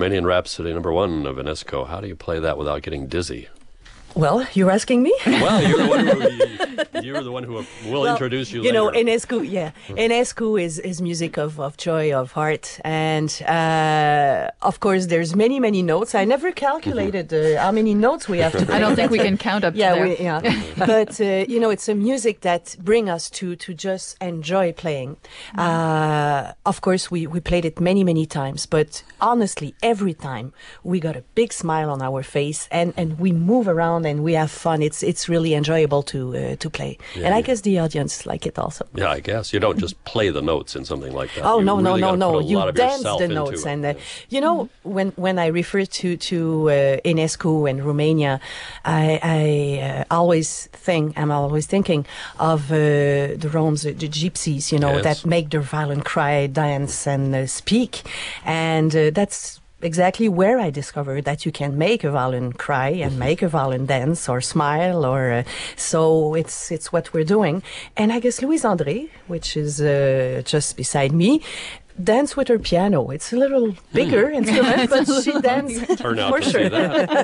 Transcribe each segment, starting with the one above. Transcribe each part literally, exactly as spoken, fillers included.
Romanian Rhapsody number one of Enescu. How do you play that without getting dizzy? Well, you're asking me? Well, you're the one who, you're the one who will well, introduce you, you later. You know, Enescu, yeah. Enescu is, is music of, of joy, of heart. And, uh, of course, there's many, many notes. I never calculated uh, how many notes we have to play. I don't think we can count up yeah, to there. We, yeah, but, uh, you know, it's a music that brings us to, to just enjoy playing. Uh, of course, we, we played it many, many times. But honestly, every time we got a big smile on our face and, and we move around and we have fun. It's it's really enjoyable to uh, to play, yeah, and I yeah. guess the audience like it also. Yeah, I guess you don't just play the notes in something like that. Oh you no no really no no! Put a You lot of dance yourself the into notes, it. and uh, Yeah. you know when when I refer to to uh, Enescu and Romania, I, I uh, always think I'm always thinking of uh, the Roms, the gypsies, you know, Yes. that make their violin cry, dance, and uh, speak, and uh, that's exactly where I discovered that you can make a violin cry and make a violin dance or smile, or uh, so it's it's what we're doing. And I guess Louise André, which is uh, just beside me, dance with her piano. It's a little bigger Hmm. instrument, but she dances Turn out for to sure. see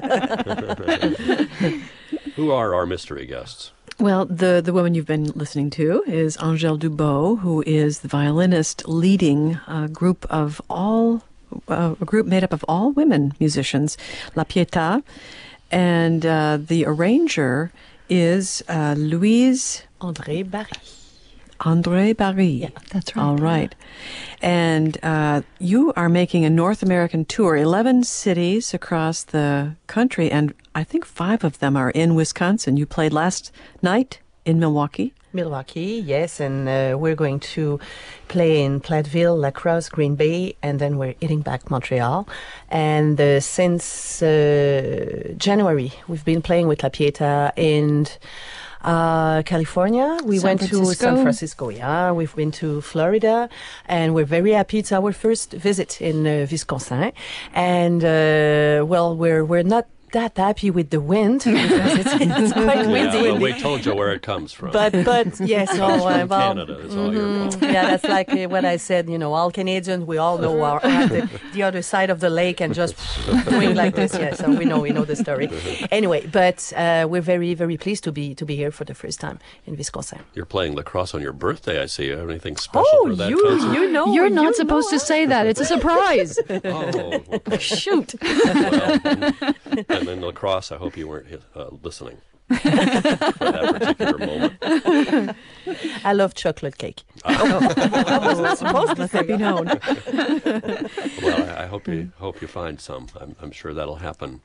that. Who are our mystery guests? Well, the, the woman you've been listening to is Angèle Dubow, who is the violinist leading a group of all uh, a group made up of all women musicians, La Pietà, and uh, the arranger is uh, Louise André Barry. André Barry. Yeah, that's right. All right. And uh, you are making a North American tour, eleven cities across the country, and I think five of them are in Wisconsin. You played last night in Milwaukee. Milwaukee, yes, and uh, we're going to play in Platteville, La Crosse, Green Bay, and then we're heading back Montreal. And uh, since uh, January, we've been playing with La Pietà in uh, California. We San went to Francisco. San Francisco, yeah. We've been to Florida, and we're very happy. It's our first visit in uh, Wisconsin. And, uh, well, we're we're not that happy with the wind because it's, it's quite Yeah, windy. well, we told you where it comes from. But but yes, It oh, comes uh, from well, Canada. It's all your fault. yeah, that's like uh, what I said. You know, all Canadians, we all know our at the, the other side of the lake and just doing like this. Yes, so we know we know the story. Anyway, but uh, we're very very pleased to be to be here for the first time in Wisconsin. You're playing lacrosse on your birthday, I see. You have anything special Oh, for that you concert? you know You're not you supposed know, to say that. It's a surprise. Oh, Shoot. well, and, and then lacrosse, I hope you weren't uh, listening for that particular moment. I love chocolate cake. I was not supposed to Let that say be known. Well, I, I hope you hope you find some. I'm, I'm sure that'll happen.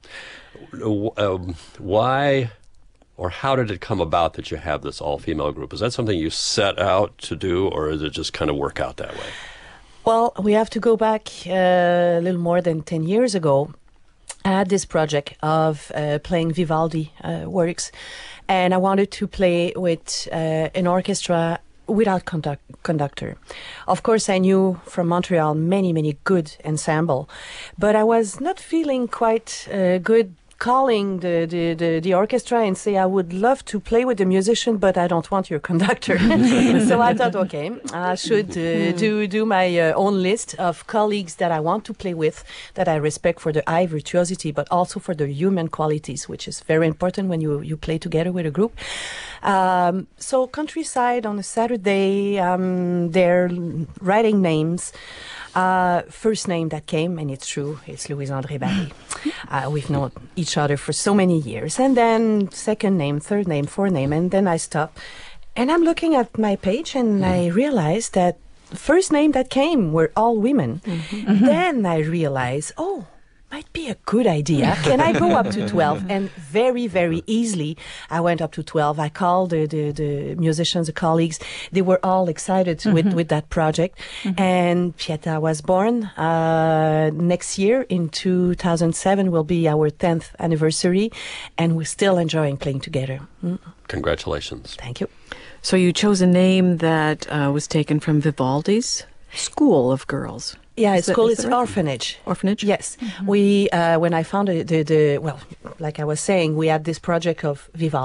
Um, why or how did it come about that you have this all-female group? Is that something you set out to do, or is it just kind of work out that way? Well, we have to go back uh, a little more than ten years ago. I had this project of uh, playing Vivaldi uh, works, and I wanted to play with uh, an orchestra without conduct- conductor. Of course, I knew from Montreal many, many good ensemble, but I was not feeling quite uh, good calling the, the, the, the orchestra and say, I would love to play with the musician, but I don't want your conductor. So I thought, okay, I should uh, do, do my uh, own list of colleagues that I want to play with, that I respect for the eye virtuosity, but also for the human qualities, which is very important when you, you play together with a group. Um, so Countryside on a Saturday, um, they're writing names. Uh, first name that came, and it's true, it's Louise André Barry. Uh, we've known each other for so many years. And then second name, third name, fourth name, and then I stop. And I'm looking at my page, and I realized that the first name that came were all women. Mm-hmm. Then I realized, oh, might be a good idea. Can I go up to twelve? And very, very easily, I went up to twelve. I called the, the, the musicians, the colleagues. They were all excited mm-hmm. with, with that project. Mm-hmm. And Pietà was born. Uh, next year, in two thousand seven, will be our tenth anniversary. And we're still enjoying playing together. Mm. Congratulations. Thank you. So you chose a name that uh, was taken from Vivaldi's School of Girls. Yeah, Is it's that- called is it's that right? Orphanage. Orphanage? Yes. Mm-hmm. We, uh, when I found the, the, the, well, like I was saying, we had this project of Vivaldi,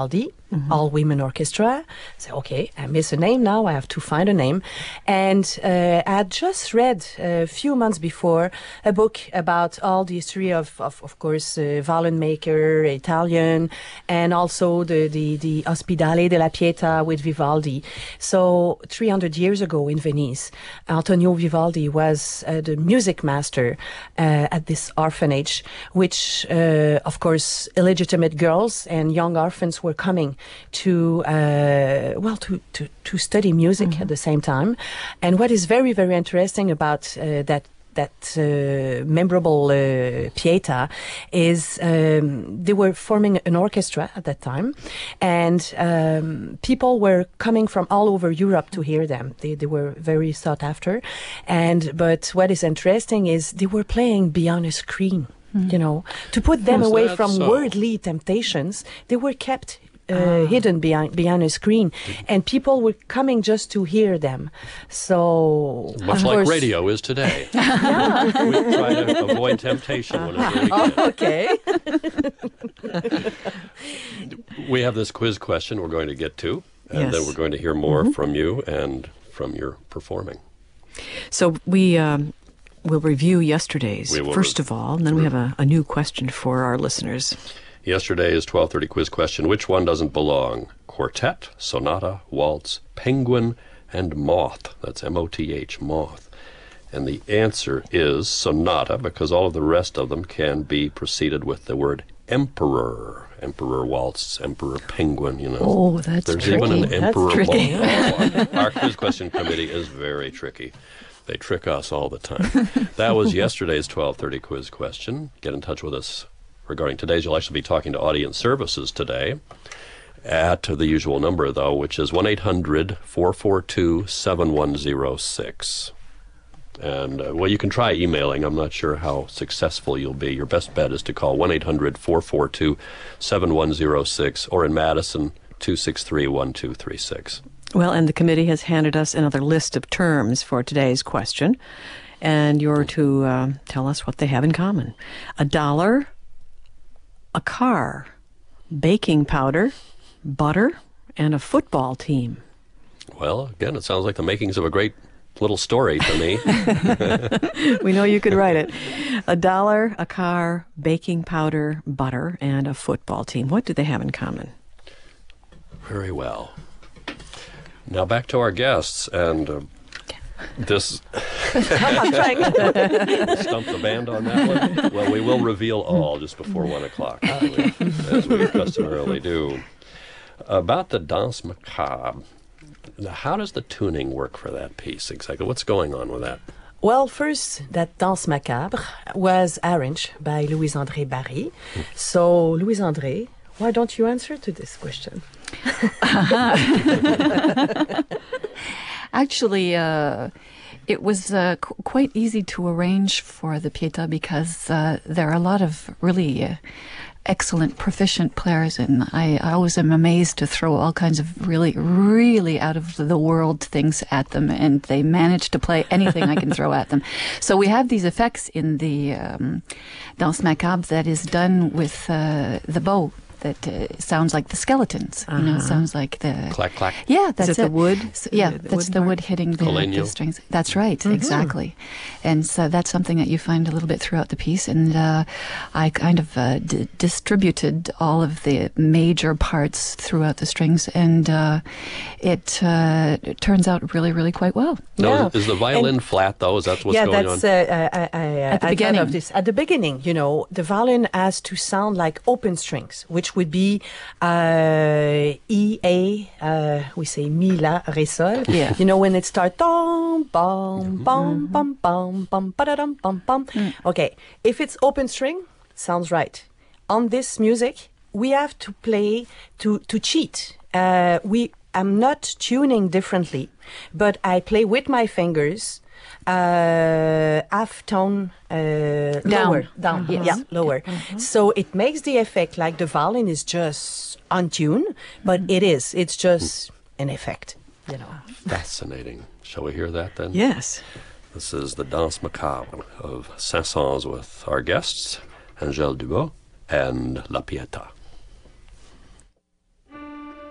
Mm-hmm. All-women orchestra. So, okay, I miss a name now. I have to find a name. And uh, I had just read a few months before a book about all the history of, of, of course, uh, violin maker, Italian, and also the, the, the Ospedale della Pietà with Vivaldi. So, three hundred years ago in Venice, Antonio Vivaldi was uh, the music master uh, at this orphanage, which, uh, of course, illegitimate girls and young orphans were coming to uh, well to, to, to study music mm-hmm. at the same time. And what is very, very interesting about uh, that that uh, memorable uh, Pietà is um, they were forming an orchestra at that time, and um, people were coming from all over Europe to hear them. They, they were very sought after. And but what is interesting is they were playing beyond a screen. Mm-hmm. You know, to put them is away from so? worldly temptations, they were kept Uh, ah. hidden behind behind a screen, and people were coming just to hear them. So much like course, radio is today. Yeah. We try to avoid temptation whenever we can. Oh, okay. We have this quiz question we're going to get to, and yes. then we're going to hear more mm-hmm. from you and from your performing. So we um, will review yesterday's we first re- of all, and then we have a, a new question for our listeners. Yesterday's twelve thirty quiz question, which one doesn't belong? Quartet, sonata, waltz, penguin, and moth. That's M O T H, moth. And the answer is sonata, because all of the rest of them can be preceded with the word emperor. Emperor waltz, emperor penguin, you know. Oh, that's There's tricky. even an emperor that's tricky. moth. Our quiz question committee is very tricky. They trick us all the time. That was yesterday's twelve thirty quiz question. Get in touch with us regarding today's. You'll actually be talking to Audience Services today at the usual number, though, which is one eight hundred, four four two, seven one zero six. And, uh, well, you can try emailing. I'm not sure how successful you'll be. Your best bet is to call one eight hundred, four four two, seven one zero six, or in Madison, two six three, one two three six. Well, and the committee has handed us another list of terms for today's question, and you're to uh, tell us what they have in common. A dollar, a car, baking powder, butter, and a football team. Well, again, it sounds like the makings of a great little story to me. We know you could write it. A dollar, a car, baking powder, butter, and a football team. What do they have in common? Very well. Now back to our guests, and uh, this... I'm trying to stump the band on that one? Well, we will reveal all just before one o'clock, as we, as we customarily do. About the Danse Macabre, how does the tuning work for that piece exactly? What's going on with that? Well, first, that Danse Macabre was arranged by Louis-André Barry. So, Louis-André, why don't you answer to this question? Actually, uh, it was uh, qu- quite easy to arrange for the Pietà because uh, there are a lot of really uh, excellent, proficient players, and I, I always am amazed to throw all kinds of really, really out of the world things at them, and they manage to play anything I can throw at them. So we have these effects in the um, Danse Macabre that is done with uh, the bow. That uh, sounds like the skeletons. Uh-huh. You know, it sounds like the clack clack. Yeah, that's Is it, it. the wood? So, yeah, the, the that's wood the part? wood hitting the, the strings. That's right, mm-hmm. exactly. And so that's something that you find a little bit throughout the piece. And uh, I kind of uh, d- distributed all of the major parts throughout the strings, and uh, it, uh, it turns out really, really quite well. Now, yeah. is, is the violin and flat though? Is that what's yeah, going that's, on? Uh, I, I, At the I beginning. Of this. At the beginning, you know, the violin has to sound like open strings, which would be uh, E, A, uh, we say Mi, La, Re, Sol. Yeah. You know, when it starts, bum, bum, bum, bum, bum, bum, ba-da-dum, bum, bum. Mm. Okay, if it's open string, sounds right. On this music, we have to play, to, to cheat. Uh, we, I'm not tuning differently, but I play with my fingers, uh, half tone, uh, Down. lower, down, Yes. yeah, lower. Mm-hmm. So it makes the effect like the violin is just on tune, but mm-hmm. it is, it's just an effect, you know. Fascinating. Shall we hear that then? Yes. This is the Danse Macabre of Saint-Saëns with our guests, Angèle Dubeau and La Pietà.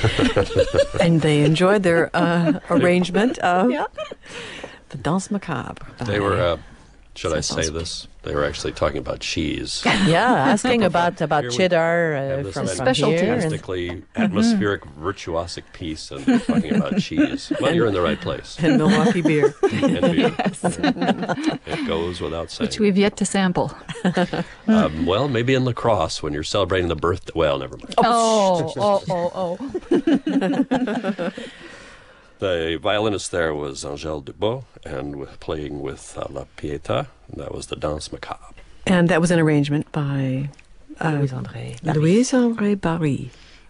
And they enjoyed their uh, arrangement of Yeah. the Danse Macabre. They by- were, uh, should I say Sounds- this? They were actually talking about cheese. Yeah, asking about about Here we cheddar have uh, this from, from specialty. here. and- fantastically atmospheric, virtuosic piece, and we're talking about cheese. Well, you're in the right place. and Milwaukee beer. And beer. It goes without saying. Which we've yet to sample. Um, well, maybe in lacrosse when you're celebrating the birthday. Well, never mind. Oh, oh, oh, oh. The violinist there was Angèle Dubois, and with, playing with uh, La Pietà. That was the Danse Macabre. And that was an arrangement by uh, Louise-André. Louise-André Barry,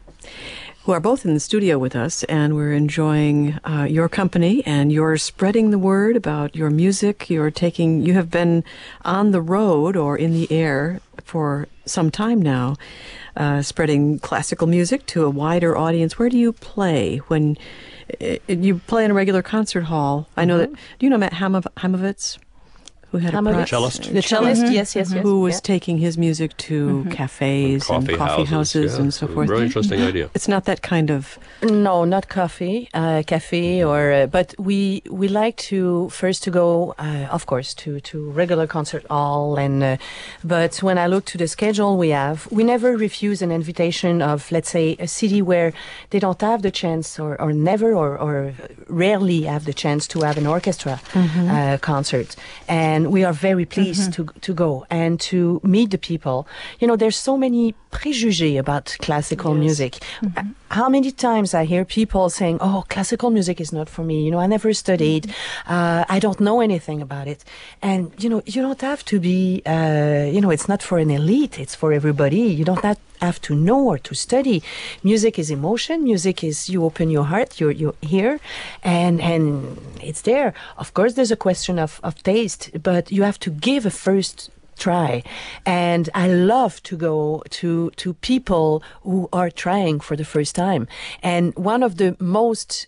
who are both in the studio with us, and we're enjoying uh, your company, and you're spreading the word about your music. You're taking, you have been on the road or in the air for some time now, uh, spreading classical music to a wider audience. Where do you play when uh, you play in a regular concert hall? I know that, do you know Matt Hamov- Hamovitz? Who had a Hamovitz. pro- Cellist. The cellist, yes, yes, yes. who was yeah. taking his music to cafes and coffee houses, yeah. and so forth. Really interesting idea. It's not that kind of. No, not coffee, uh, cafe, or uh, but we we like to first to go, uh, of course, to to regular concert hall, and uh, but when I look to the schedule we have, we never refuse an invitation of, let's say, a city where they don't have the chance, or, or never, or, or rarely have the chance to have an orchestra uh, concert, and we are very pleased to to go and to meet the people. You know, there's so many préjugés about classical music. Uh, How many times I hear people saying, "Oh, classical music is not for me. You know, I never studied. Uh, I don't know anything about it." And you know, you don't have to be. Uh, you know, it's not for an elite. It's for everybody. You don't have have to know or to study. Music is emotion. Music is you open your heart, you you hear, and and it's there. Of course, there's a question of of taste, but you have to give a first try. And I love to go to to people who are trying for the first time. And one of the most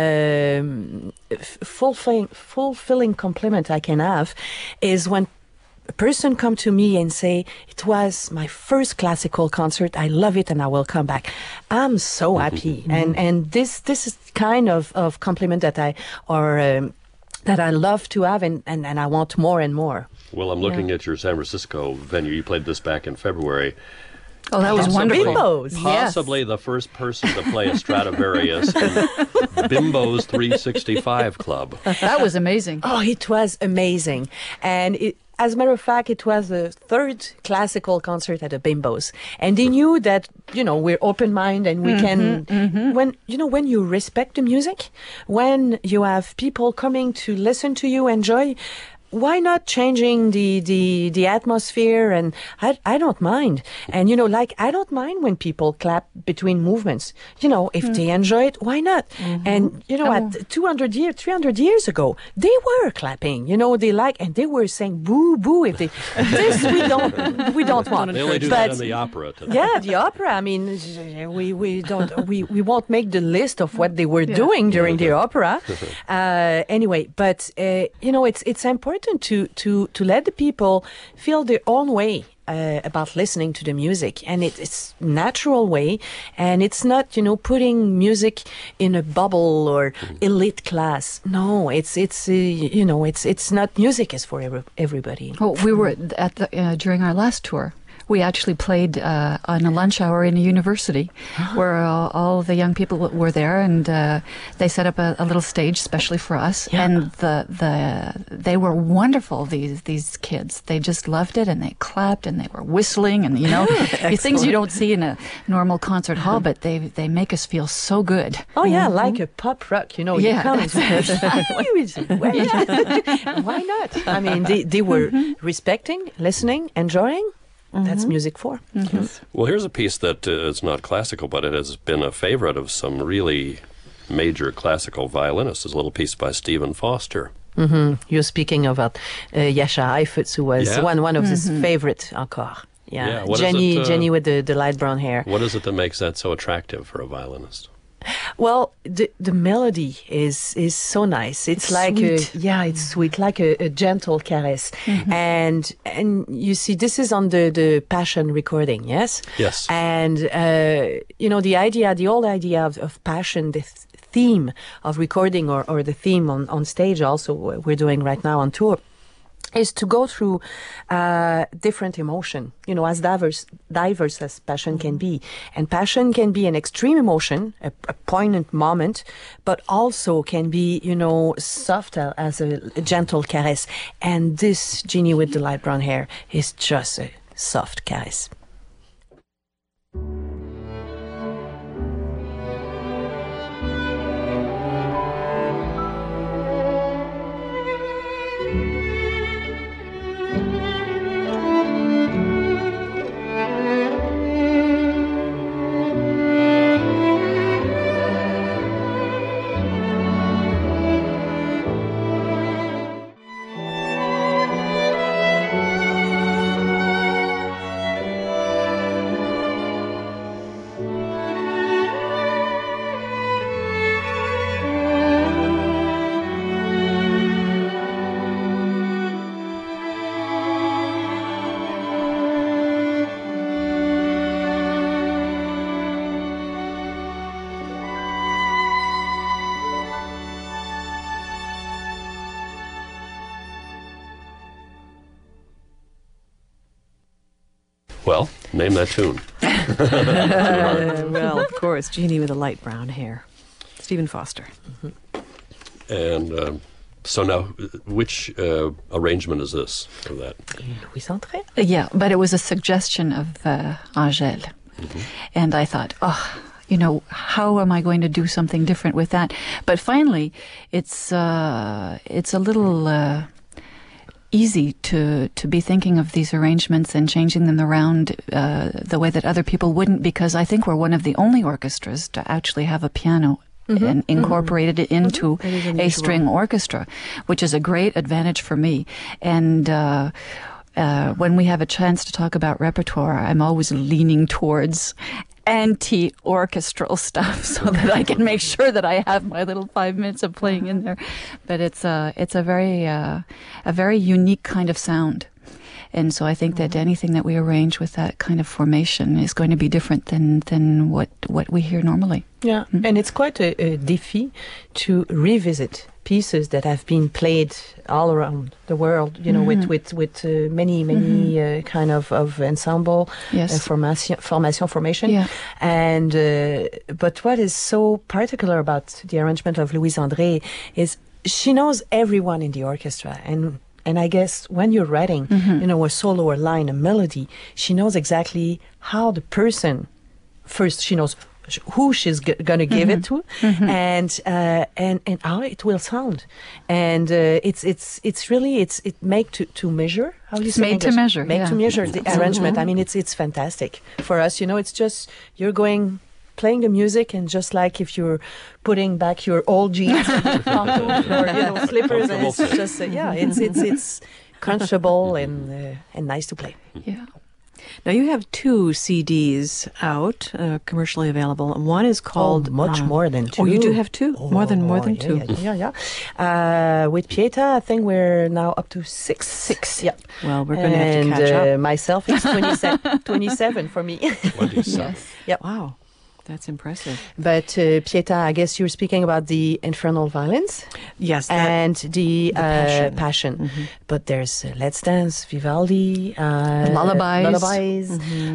um, f- fulfilling fulfilling compliment I can have is when a person come to me and say, "It was my first classical concert. I love it, and I will come back." I'm so happy, and and this this is kind of of compliment that I or um, that I love to have, and, and and I want more and more. Well, I'm looking at your San Francisco venue. You played this back in February. Oh, that was Possibly- wonderful. Bimbos. Possibly the first person to play a Stradivarius in Bimbo's three sixty-five Club. That was amazing. Oh, it was amazing. And it, as a matter of fact, it was the third classical concert at the Bimbos. And they knew that, you know, we're open-minded and we can, when, you know, when you respect the music, when you have people coming to listen to you, enjoy, why not changing the, the, the atmosphere? And I, I don't mind. And, you know, like, I don't mind when people clap between movements. You know, if they enjoy it, why not? And, you know, at two hundred years, three hundred years ago, they were clapping, you know, they like, and they were saying boo, boo. If they, this we don't, we don't want. They only do But- that in the opera today. yeah, the opera. I mean, we we don't we, we won't make the list of what they were doing during the opera. Uh, anyway, but uh, you know, it's it's important to to to let the people feel their own way. Uh, about listening to the music, and it, it's natural way, and it's not, you know, putting music in a bubble or elite class. No, it's it's uh, you know, it's it's not, music is for every, everybody. Oh, we were at the uh, during our last tour. We actually played uh, on a lunch hour in a university, where uh, all the young people were there, and uh, they set up a, a little stage specially for us. Yeah. And the the they were wonderful. These these kids, they just loved it, and they clapped, and they were whistling, and you know, these things you don't see in a normal concert hall, but they they make us feel so good. Oh yeah, like a pop rock, you know. Yeah, you come that's and why not? I mean, they they were respecting, listening, enjoying. That's music for. Well, here's a piece that uh, is not classical, but it has been a favorite of some really major classical violinists. It's a little piece by Stephen Foster. Mm-hmm. You're speaking about uh, Jascha Heifetz, who was Yeah. one one of his favorite encore. Yeah, Yeah, what is Jenny, it, uh, Jenny with the, the light brown hair. What is it that makes that so attractive for a violinist? Well, the the melody is is so nice. It's, It's like sweet. a yeah, it's sweet, like a, a gentle caress. And and you see, this is on the the Passion recording, yes. Yes. And uh, you know, the idea, the old idea of, of Passion, the th- theme of recording, or or the theme on on stage, also we're doing right now on tour, is to go through uh, different emotion, you know, as diverse, diverse as passion can be. And passion can be an extreme emotion, a, a poignant moment, but also can be, you know, soft as a, a gentle caress. And this Jeannie with the light brown hair is just a soft caress. Well, name that tune. Uh, well, of course, Jeannie with the light brown hair. Stephen Foster. And um, so now, which uh, arrangement is this of that? Louis André? Yeah, but it was a suggestion of uh, Angèle. And I thought, oh, you know, how am I going to do something different with that? But finally, it's uh, it's a little uh, easy to, to be thinking of these arrangements and changing them around uh, the way that other people wouldn't, because I think we're one of the only orchestras to actually have a piano and incorporated it into That is a unusual. string orchestra, which is a great advantage for me. And uh, uh, when we have a chance to talk about repertoire, I'm always leaning towards anti-orchestral stuff so that I can make sure that I have my little five minutes of playing in there. But it's a it's a very uh, a very unique kind of sound. And so I think that anything that we arrange with that kind of formation is going to be different than, than what, what we hear normally. Yeah, and it's quite a, a défi to revisit pieces that have been played all around the world, you know, with with with uh, many many uh, kind of of ensemble, Yes. uh, formation, formation, formation. Yeah. And uh, but what is so particular about the arrangement of Louise André is she knows everyone in the orchestra, and and I guess when you're writing, you know, a solo, a line, a melody, she knows exactly how the person. First, she knows sh- who she's g- going to give it to, and uh, and and how it will sound, and uh, it's it's it's really it's it make to, to measure. How do you It's say made to English? measure, Make yeah. to measure the arrangement. I mean, it's it's fantastic for us. You know, it's just you're going. Playing the music, and just like if you're putting back your old jeans and your pantaloons or you know slippers, and it's Comfortable. just uh, yeah, it's it's it's comfortable and uh, and nice to play. Yeah. Now, you have two C Ds out, uh, commercially available, and one is called... Oh, much uh, more than two. Oh, you do have two? Oh, more than more than yeah, two. Yeah, yeah. yeah. Uh, with Pieta, I think we're now up to six. Six. Yeah. Well, we're going to have to And catch uh, up. myself, it's twenty-seven, twenty-seven for me. twenty-seven. Yes. Wow, that's impressive. But uh, Pieta, I guess you're speaking about the Infernal Violins Yes, that, and the, the uh, Passion. passion. But there's uh, Let's Dance, Vivaldi, uh, Lullabies. Lullabies,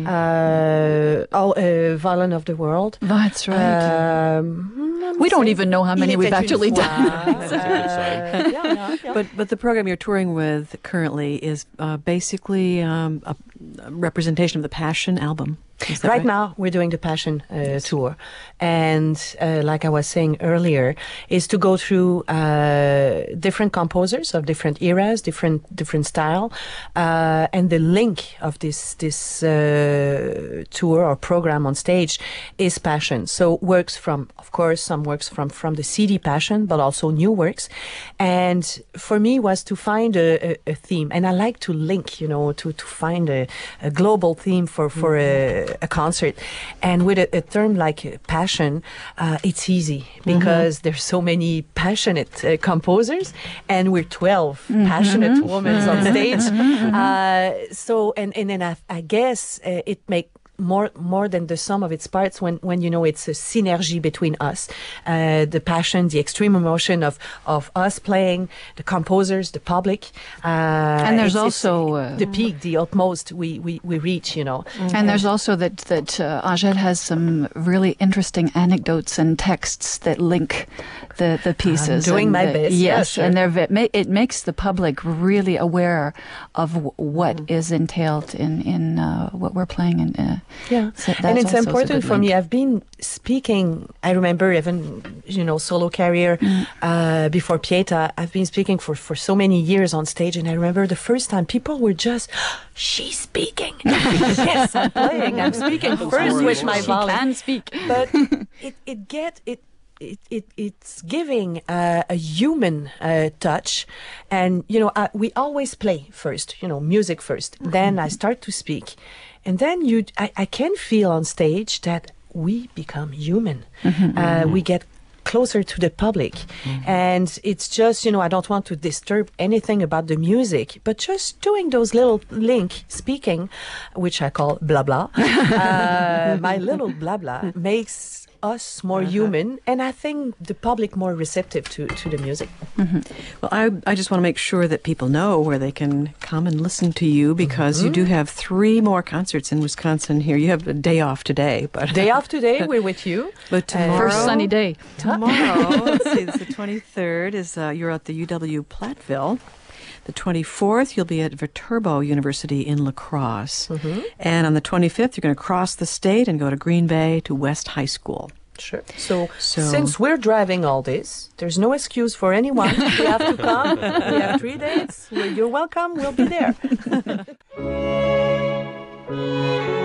uh, oh, uh, Violin of the World. That's right. Um, We don't even know how many Il we've était une actually fois. done. That's a good sign. Uh, yeah, yeah, yeah. but but the program you're touring with currently is uh, basically um, a, a representation of the Passion album. Is that Right right? now, we're doing the Passion uh, tour, and uh, like I was saying earlier, is to go through uh, different composers of different eras, different different style, uh, and the link of this this uh, tour or program on stage is Passion. So works from, of course, some works from from the C D Passion, but also new works. And for me, was to find a, a, a theme, and I like to link, you know, to to find a, a global theme for for a uh, a concert. And with a, a term like uh, passion, uh, it's easy because mm-hmm. there's so many passionate uh, composers, and we're twelve mm-hmm. passionate women on stage. Uh, so, and, and then I, I guess uh, it makes more more than the sum of its parts when, when you know it's a synergy between us, uh, the passion, the extreme emotion of, of us playing, the composers, the public, uh, and there's it's, also it's uh, the peak, the utmost we, we, we reach, you know. Mm-hmm. And there's also that that uh, Angèle has some really interesting anecdotes and texts that link the the pieces. I'm doing and my the, best. Yes, yeah, sure. and they're, it makes the public really aware of what mm-hmm. is entailed in in uh, what we're playing. And uh, yeah. So and it's important for link. me. I've been speaking, I remember even, you know, solo career mm. uh, before Pieta. I've been speaking for, for so many years on stage. And I remember the first time people were just, she's speaking. Yes, I'm playing. I'm speaking first with my volley. She can speak. But it, it get, it, It, it it's giving uh, a human uh, touch, and you know uh, we always play first, you know, music first. Mm-hmm. Then I start to speak, and then you I, I can feel on stage that we become human. Mm-hmm. Uh, we get closer to the public, mm-hmm. and it's just, you know, I don't want to disturb anything about the music, but just doing those little link speaking, which I call blah blah. uh, my little blah blah makes us more uh-huh. human, and I think the public more receptive to, to the music. Mm-hmm. Well, I I just want to make sure that people know where they can come and listen to you, because mm-hmm. you do have three more concerts in Wisconsin here. You have a day off today, but day off today. We're with you. But tomorrow, first sunny day. Tomorrow, let's see, it's the twenty-third. Is uh, you're at the U W Platteville. The twenty-fourth, you'll be at Viterbo University in La Crosse. Mm-hmm. And on the twenty-fifth, you're going to cross the state and go to Green Bay to West High School. Sure. So, so since we're driving all this, there's no excuse for anyone. We have to come. We have three dates. You're welcome. We'll be there.